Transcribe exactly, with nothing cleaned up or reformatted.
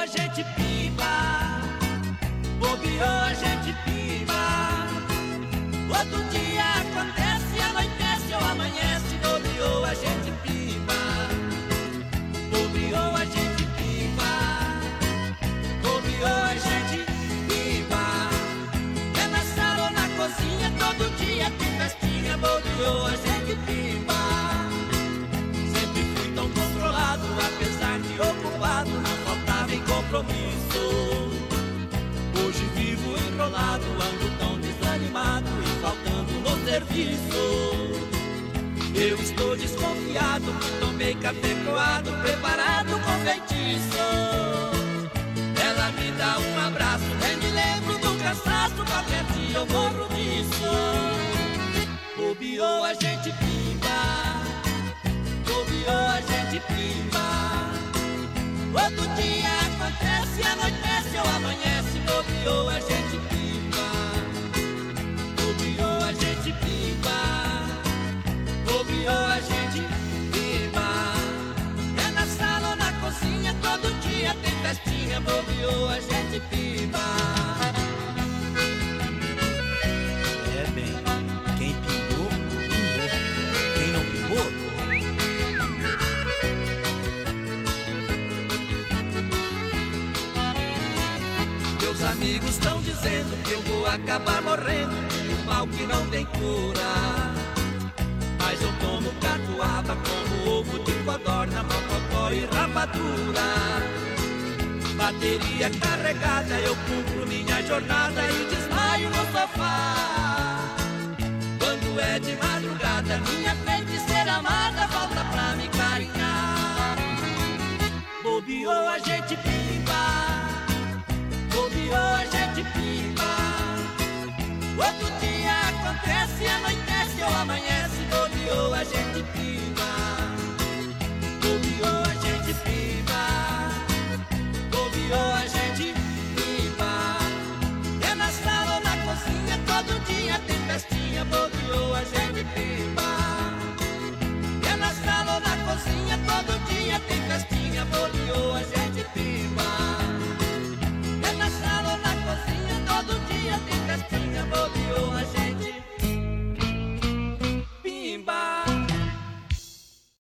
a gente pimba, bobeou a gente pimba. Outro dia acontece, anoitece ou amanhece, bobeou a gente pimba, bobeou a gente pimba, bobeou a gente pimba. É na sala ou na cozinha, todo dia tem festinha, bobeou a gente pimba. Sempre fui tão controlado, apesar de ocupado, não faltava em compromisso. Hoje vivo enrolado, ando tão desanimado e faltando no serviço. Eu estou desconfiado que tomei café coado, preparado com feitiço. Ela me dá um abraço, nem me lembro do cansaço, qualquer dia eu morro disso. Bobeou a gente pimba, bobeou a gente pimba. Outro dia acontece, anoitece ou amanhece, bobeou a gente pimba, bobeou a gente pimba, bobeou a gente pimba. É na sala ou na cozinha, todo dia tem festinha, bobeou a gente pimba. É bem, quem pingou, pingou. Quem não pingou, meus amigos estão dizendo que eu vou acabar morrendo de um mal que não tem cura. Mas eu tomo catuaba como ovo de codorna, mocotó e rapadura. Bateria carregada, eu cumpro minha jornada e desmaio no sofá. Quando é de madrugada, minha feiticeira amada volta